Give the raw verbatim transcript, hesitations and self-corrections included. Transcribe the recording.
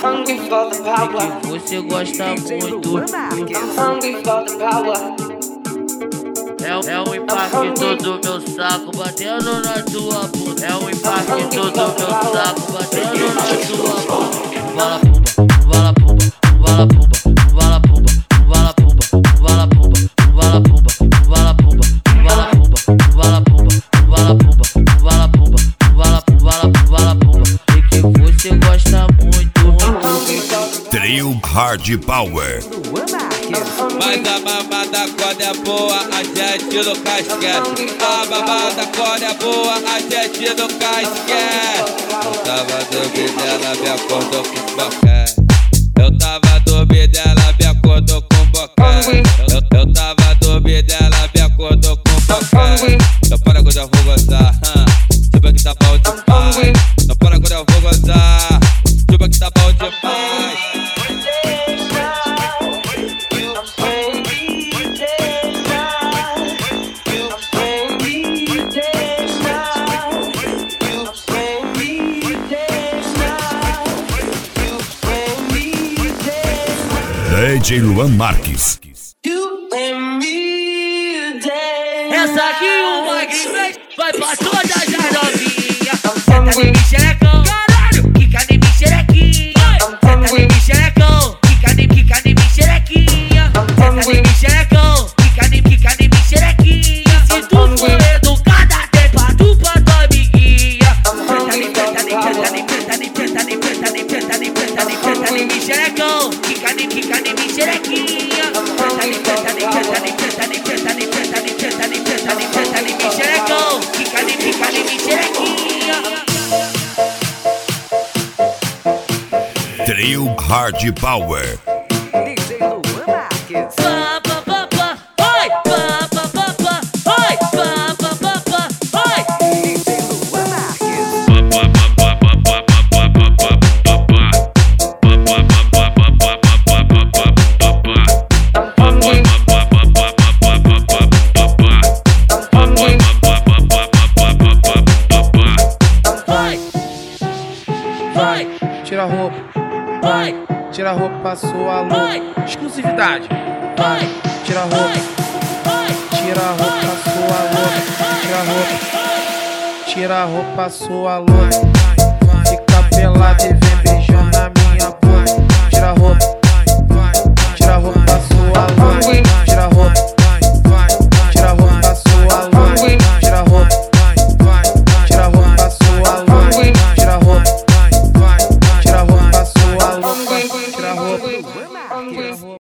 hungry for the power. Que você gosta muito. I'm hungry for the power. É, é o impacto do meu saco batendo na tua bunda. É o impacto do meu saco batendo na tua bunda. Vala pumba, vala pumba, vala pumba, vala pumba, vala pumba, vala pumba, vala pumba, vala pumba, vala pumba, vala pumba, vala pumba, vala pumba, vala pumba, vala pumba. E que você gosta muito, muito. Trio Hard Power. Mas a babada quando é boa, a gente no casquete. A babada quando é boa, a gente no casquete. Eu tava dormindo, ela me acordou com boquete. Eu tava dormindo, ela me acordou com boquete. Eu, eu tava dormindo, ela me acordou com boquete. Então para quando eu vou gozar, chupa que tá bom demais. Então para quando eu vou gozar, chupa que tá bom demais. D J Luan Marques. Essa aqui o Magrinho vai pra todas as novinhas. Senta de mexerecão, caralho, quica de mexerequinha. Senta de mexerecão, quica de quica de mexerequinha. Senta de mexerecão, quica de quica de mexerequinha. Se tu for educada, tem pra tu pra tua amiguinha. Senta de preta de preta de preta de preta de preta de preta de preta de preta de mexerecão, quica de quica de mexerequinha. Preta de preta de preta de preta de preta de preta de preta de preta de preta de mexerecão, quica de quica de mexerequinha. Trio Hard Power. D J Luan Marques. Pa pa pa pa, oi, pa pa pa pa, oi, pa pa pa pa, oi. D J Luan Marques. Vai, vai, Tira a roupa, vai, tira a roupa, sua vai, louca. Exclusividade. vai, Tira a vai, roupa, vai, tira a roupa, sua louca. Tira a roupa, tira a roupa, sua louca. Fica pelada e vem beijando a minha boca. Tira a roupa, tira a roupa, sua louca. Tira a roupa, tira a roupa, sua louca. Tira a roupa, tira a roupa, sua louca. Tira a roupa, tira a roupa, sua louca. Tira a roupa.